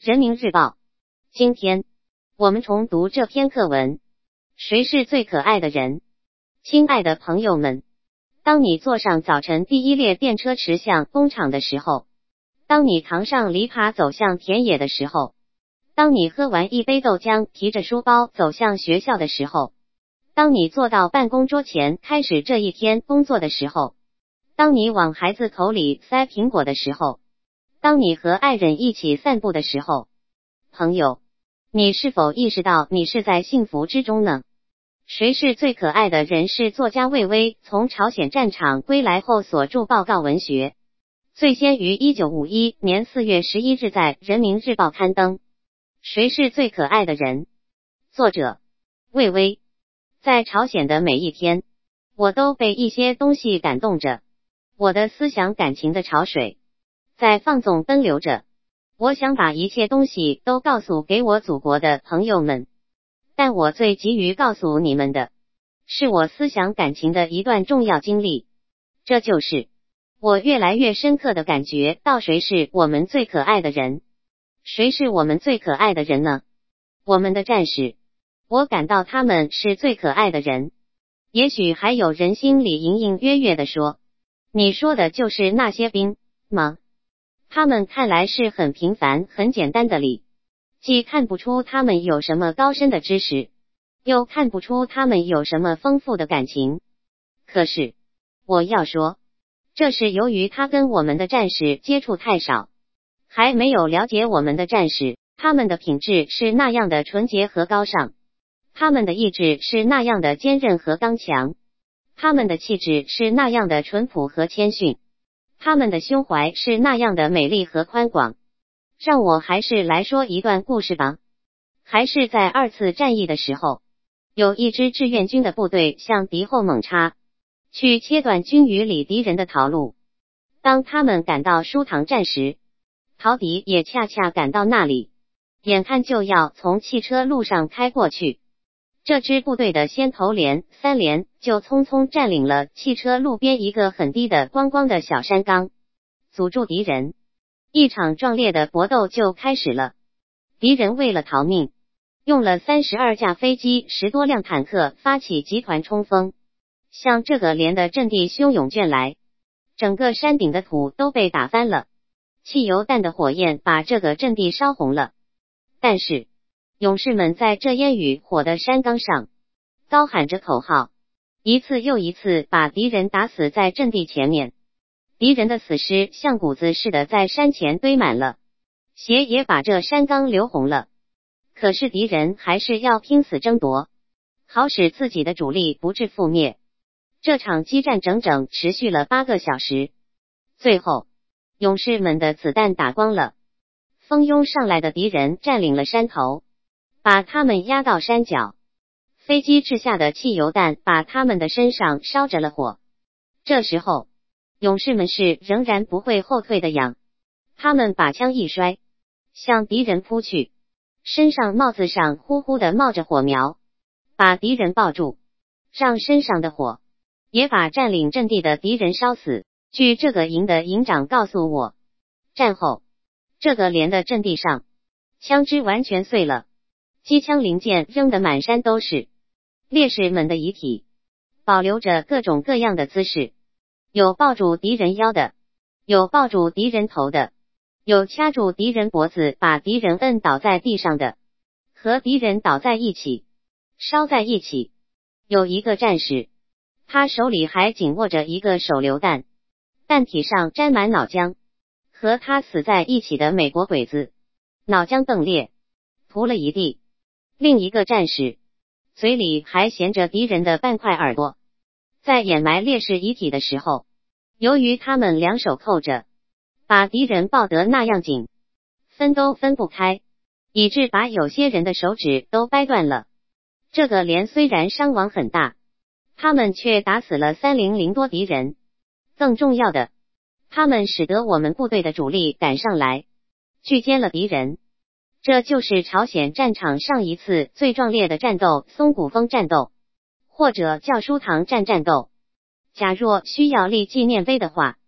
人民日报。今天我们重读这篇课文，谁是最可爱的人？亲爱的朋友们，当你坐上早晨第一列电车驰向工厂的时候，当你扛上篱笆走向田野的时候，当你喝完一杯豆浆提着书包走向学校的时候，当你坐到办公桌前开始这一天工作的时候，当你往孩子口里塞苹果的时候，当你和爱人一起散步的时候，朋友，你是否意识到你是在幸福之中呢？谁是最可爱的人？是作家魏巍从朝鲜战场归来后所著报告文学，最先于1951年4月11日在人民日报刊登。谁是最可爱的人？作者魏巍。在朝鲜的每一天，我都被一些东西感动着，我的思想感情的潮水在放纵奔流着，我想把一切东西都告诉给我祖国的朋友们，但我最急于告诉你们的，是我思想感情的一段重要经历。这就是我越来越深刻的感觉到，谁是我们最可爱的人？谁是我们最可爱的人呢？我们的战士，我感到他们是最可爱的人。也许还有人心里隐隐约约地说，你说的就是那些兵吗？他们看来是很平凡很简单的理，既看不出他们有什么高深的知识，又看不出他们有什么丰富的感情。可是我要说，这是由于他跟我们的战士接触太少，还没有了解我们的战士，他们的品质是那样的纯洁和高尚，他们的意志是那样的坚韧和刚强，他们的气质是那样的淳朴和谦逊，他们的胸怀是那样的美丽和宽广。让我还是来说一段故事吧。还是在2次战役的时候，有一支志愿军的部队向敌后猛插，去切断军旅里敌人的逃路。当他们赶到舒塘站时，陶敌也恰恰赶到那里，眼看就要从汽车路上开过去。这支部队的先头连、3连就匆匆占领了汽车路边一个很低的光光的小山岗，阻住敌人。一场壮烈的搏斗就开始了。敌人为了逃命，用了32架飞机10多辆坦克发起集团冲锋，向这个连的阵地汹涌卷来，整个山顶的土都被打翻了，汽油弹的火焰把这个阵地烧红了。但是勇士们在这烟雨火的山岗上高喊着口号，一次又一次把敌人打死在阵地前面。敌人的死尸像谷子似的在山前堆满了，血也把这山岗流红了。可是敌人还是要拼死争夺，好使自己的主力不致覆灭。这场激战整整持续了8个小时，最后勇士们的子弹打光了，蜂拥上来的敌人占领了山头，把他们压到山脚，飞机掷下的汽油弹把他们的身上烧着了火。这时候勇士们是仍然不会后退的样，他们把枪一摔，向敌人扑去，身上帽子上呼呼地冒着火苗，把敌人抱住，让身上的火也把占领阵地的敌人烧死。据这个营的营长告诉我，战后这个连的阵地上枪支完全碎了，机枪零件扔得满山都是，烈士们的遗体保留着各种各样的姿势，有抱住敌人腰的，有抱住敌人头的，有掐住敌人脖子把敌人摁倒在地上的，和敌人倒在一起烧在一起。有一个战士，他手里还紧握着一个手榴弹，弹体上沾满脑浆，和他死在一起的美国鬼子脑浆迸裂，涂了一地。另一个战士嘴里还衔着敌人的半块耳朵，在掩埋烈士遗体的时候，由于他们两手扣着，把敌人抱得那样紧，分都分不开，以致把有些人的手指都掰断了。这个连虽然伤亡很大，他们却打死了300多敌人。更重要的，他们使得我们部队的主力赶上来，拒歼了敌人。这就是朝鲜战场上一次最壮烈的战斗——松骨峰战斗，或者叫舒塘站战斗。假若需要立纪念碑的话，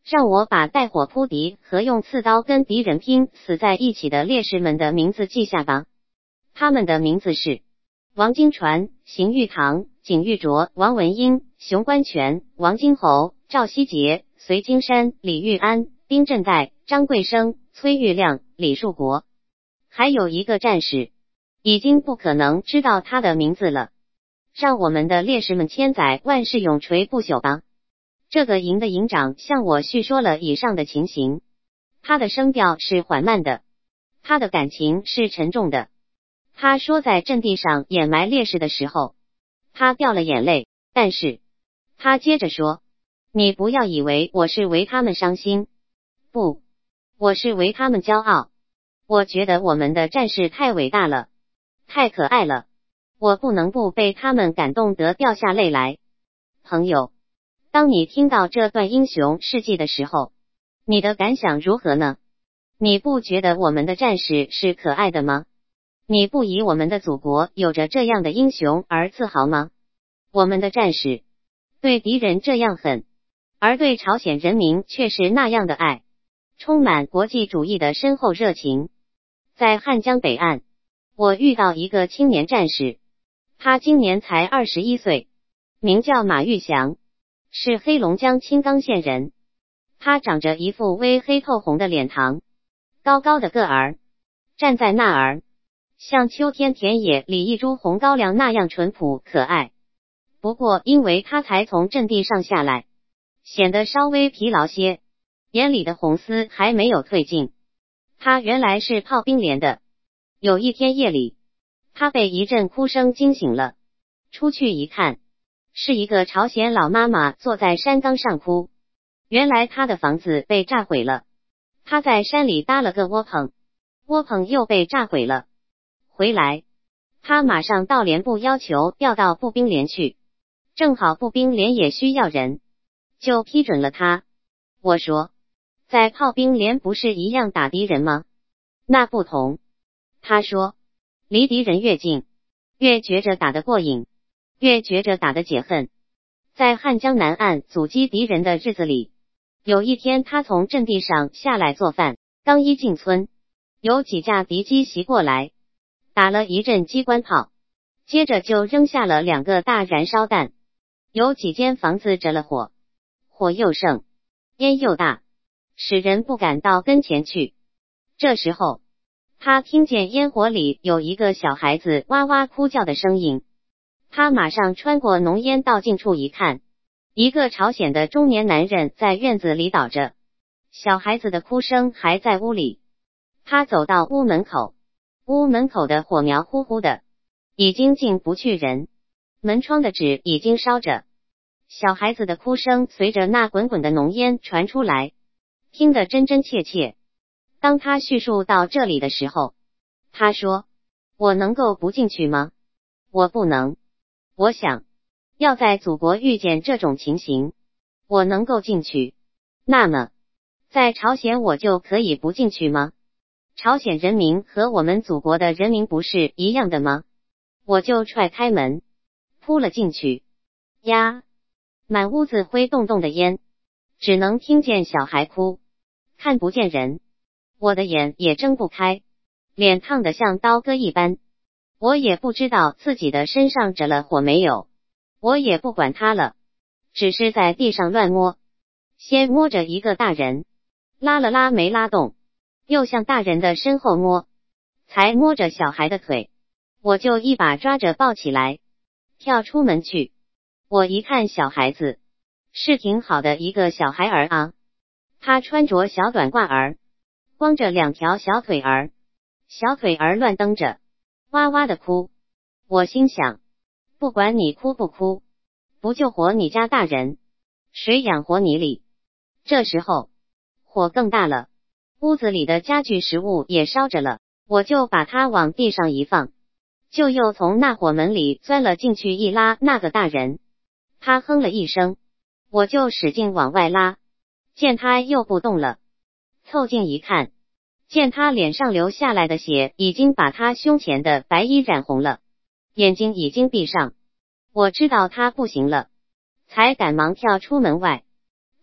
让我把带火扑敌和用刺刀跟敌人拼死在一起的烈士们的名字记下吧。他们的名字是王金传、邢玉堂、景玉卓、王文英、熊关全、王金侯、赵希杰、隋金山、李玉安、丁振岱、张贵生、崔玉亮、李树国。还有一个战士，已经不可能知道他的名字了。让我们的烈士们千载万世永垂不朽吧。这个营的营长向我叙说了以上的情形，他的声调是缓慢的，他的感情是沉重的。他说在阵地上掩埋烈士的时候，他掉了眼泪，但是他接着说，你不要以为我是为他们伤心，不，我是为他们骄傲。我觉得我们的战士太伟大了，太可爱了，我不能不被他们感动得掉下泪来。朋友，当你听到这段英雄事迹的时候，你的感想如何呢？你不觉得我们的战士是可爱的吗？你不以我们的祖国有着这样的英雄而自豪吗？我们的战士对敌人这样狠，而对朝鲜人民却是那样的爱，充满国际主义的深厚热情。在汉江北岸，我遇到一个青年战士，他今年才21岁，名叫马玉祥，是黑龙江青冈县人。他长着一副微黑透红的脸庞，高高的个儿，站在那儿，像秋天田野里一株红高粱那样淳朴可爱。不过因为他才从阵地上下来，显得稍微疲劳些，眼里的红丝还没有褪尽。他原来是炮兵连的。有一天夜里，他被一阵哭声惊醒了，出去一看，是一个朝鲜老妈妈坐在山岗上哭。原来他的房子被炸毁了，他在山里搭了个窝棚，窝棚又被炸毁了。回来，他马上到连部要求调到步兵连去，正好步兵连也需要人，就批准了他。我说，在炮兵连不是一样打敌人吗？那不同。他说，离敌人越近，越觉着打得过瘾，越觉着打得解恨。在汉江南岸阻击敌人的日子里，有一天他从阵地上下来做饭，刚一进村，有几架敌机袭过来，打了一阵机关炮，接着就扔下了2个大燃烧弹，有几间房子着了火，火又盛，烟又大，使人不敢到跟前去。这时候，他听见烟火里有一个小孩子哇哇哭叫的声音，他马上穿过浓烟到近处一看，一个朝鲜的中年男人在院子里倒着，小孩子的哭声还在屋里。他走到屋门口，屋门口的火苗呼呼的，已经进不去人，门窗的纸已经烧着，小孩子的哭声随着那滚滚的浓烟传出来，听得真真切切。当他叙述到这里的时候，他说，我能够不进去吗？我不能。我想，要在祖国遇见这种情形，我能够进去，那么在朝鲜我就可以不进去吗？朝鲜人民和我们祖国的人民不是一样的吗？我就踹开门，扑了进去。呀，满屋子灰洞洞的烟，只能听见小孩哭，看不见人，我的眼也睁不开，脸烫得像刀割一般。我也不知道自己的身上着了火没有，我也不管他了，只是在地上乱摸，先摸着一个大人，拉了拉没拉动，又向大人的身后摸，才摸着小孩的腿，我就一把抓着抱起来，跳出门去。我一看小孩子，是挺好的一个小孩儿啊，他穿着小短褂儿，光着2条小腿儿，小腿儿乱蹬着，哇哇的哭。我心想，不管你哭不哭，不救活你家大人，谁养活你哩？这时候火更大了，屋子里的家具食物也烧着了，我就把它往地上一放，就又从那火门里钻了进去，一拉那个大人，他哼了一声，我就使劲往外拉，见他又不动了，凑近一看，见他脸上流下来的血已经把他胸前的白衣染红了，眼睛已经闭上，我知道他不行了，才赶忙跳出门外。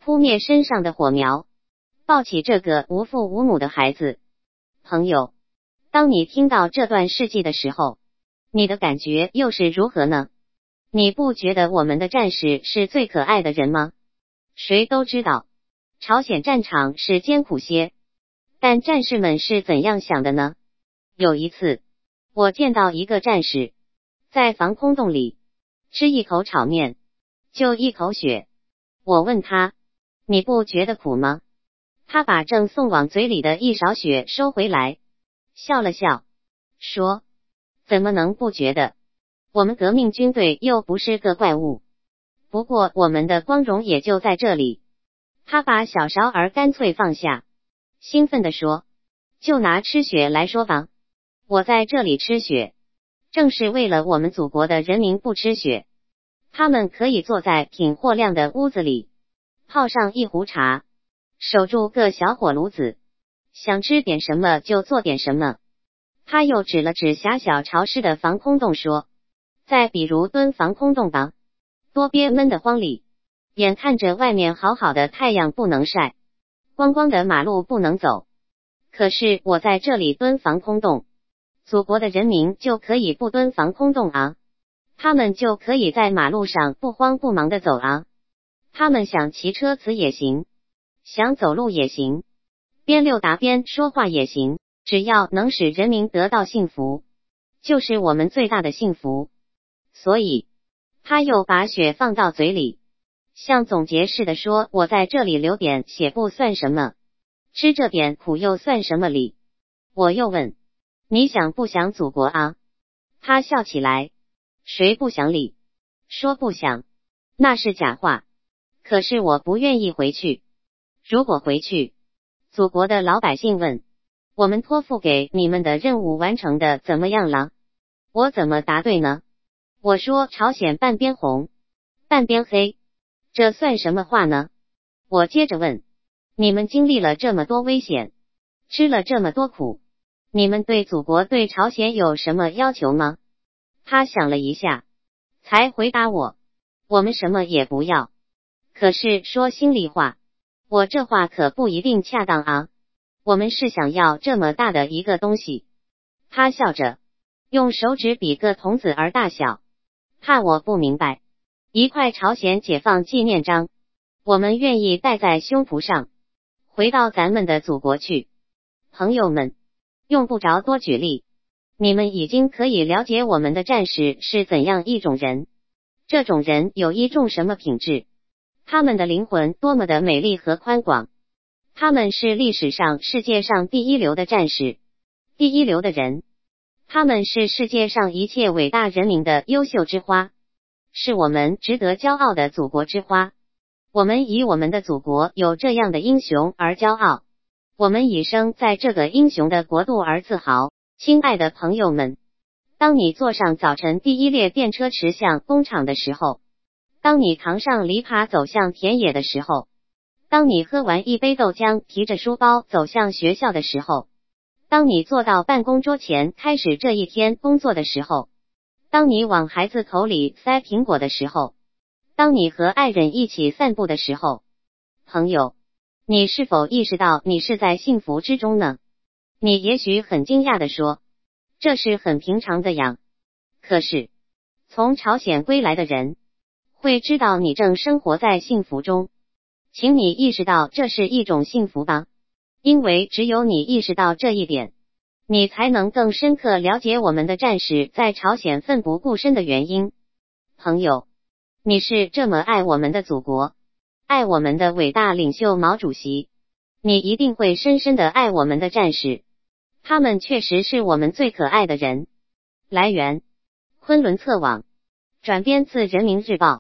扑灭身上的火苗，抱起这个无父无母的孩子。朋友，当你听到这段事迹的时候，你的感觉又是如何呢？你不觉得我们的战士是最可爱的人吗？谁都知道，朝鲜战场是艰苦些，但战士们是怎样想的呢？有一次，我见到一个战士在防空洞里吃一口炒面，就一口血。我问他，你不觉得苦吗？他把正送往嘴里的一勺血收回来，笑了笑，说，怎么能不觉得？我们革命军队又不是个怪物，不过我们的光荣也就在这里。他把小勺儿干脆放下，兴奋地说，就拿吃血来说吧，我在这里吃血，正是为了我们祖国的人民不吃血。他们可以坐在挺货亮的屋子里，泡上一壶茶，守住个小火炉子，想吃点什么就做点什么。他又指了指狭小潮湿的防空洞说，再比如蹲防空洞吧，多憋闷的慌里，眼看着外面好好的太阳不能晒，光光的马路不能走，可是我在这里蹲防空洞，祖国的人民就可以不蹲防空洞啊，他们就可以在马路上不慌不忙的走啊，他们想骑车子也行，想走路也行，边溜达边说话也行，只要能使人民得到幸福，就是我们最大的幸福。所以他又把血放到嘴里，像总结似的说，我在这里流点血不算什么，吃这点苦又算什么理？我又问，你想不想祖国啊？他笑起来，谁不想理？说不想，那是假话。可是我不愿意回去。如果回去，祖国的老百姓问，我们托付给你们的任务完成的怎么样了？我怎么答对呢？我说朝鲜半边红，半边黑，这算什么话呢？我接着问，你们经历了这么多危险，吃了这么多苦，你们对祖国对朝鲜有什么要求吗？他想了一下，才回答我，我们什么也不要。可是说心里话，我这话可不一定恰当啊，我们是想要这么大的一个东西。他笑着，用手指比个童子儿大小，怕我不明白，一块朝鲜解放纪念章，我们愿意戴在胸脯上，回到咱们的祖国去。朋友们，用不着多举例，你们已经可以了解我们的战士是怎样一种人。这种人有一种什么品质？他们的灵魂多么的美丽和宽广，他们是历史上世界上第一流的战士，第一流的人，他们是世界上一切伟大人民的优秀之花，是我们值得骄傲的祖国之花。我们以我们的祖国有这样的英雄而骄傲，我们以生在这个英雄的国度而自豪。亲爱的朋友们，当你坐上早晨第一列电车驰向工厂的时候，当你扛上篱笆走向田野的时候，当你喝完一杯豆浆提着书包走向学校的时候，当你坐到办公桌前开始这一天工作的时候，当你往孩子口里塞苹果的时候，当你和爱人一起散步的时候，朋友，你是否意识到你是在幸福之中呢？你也许很惊讶地说，这是很平常的呀。可是，从朝鲜归来的人会知道你正生活在幸福中，请你意识到这是一种幸福吧，因为只有你意识到这一点，你才能更深刻了解我们的战士在朝鲜奋不顾身的原因。朋友，你是这么爱我们的祖国，爱我们的伟大领袖毛主席，你一定会深深地爱我们的战士，他们确实是我们最可爱的人。来源：昆仑策网，转编自人民日报。